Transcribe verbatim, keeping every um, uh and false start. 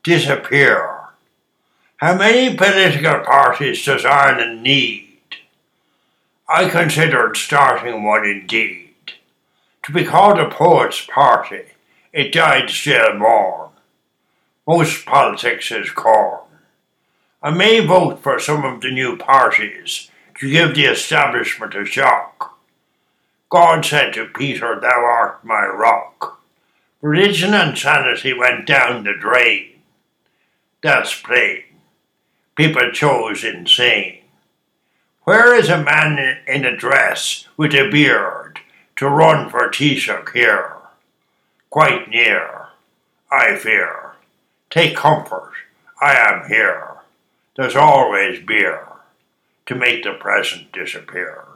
disappear. How many political parties does Ireland need? I considered starting one indeed. To be called a poet's party, it died still morn. Most politics is corn. I may vote for some of the new parties to give the establishment a shock. God said to Peter, thou art my rock. Religion and sanity went down the drain. That's plain. People chose insane. Where is a man in a dress with a beard to run for Taoiseach here? Quite near, I fear. Take comfort, I am here. There's always beer to make the present disappear.